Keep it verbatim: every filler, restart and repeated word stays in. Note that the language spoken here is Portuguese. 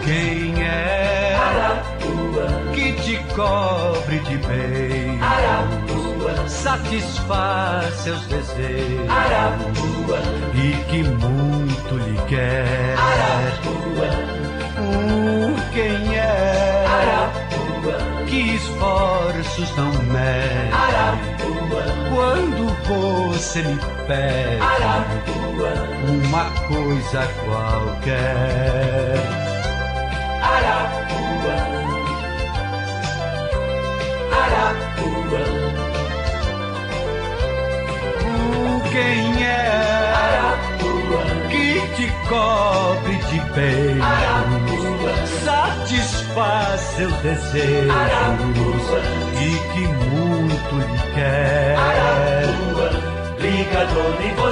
Quem é Arapuã que te cobre de beijo? Arapuã satisfaz seus desejos. Arapuã e que muito lhe quer. Arapuã. Uh, quem é Arapuã que esforços não mede? Arapuã quando você me pede Arapuã uma coisa qualquer. Arapuã, Arapuã. Uh, quem é Arapuã que te cobre de beijo? Arapuã satisfaz seus desejos. Arapuã e que muito lhe quer. Arapuã liga, dona Ivone.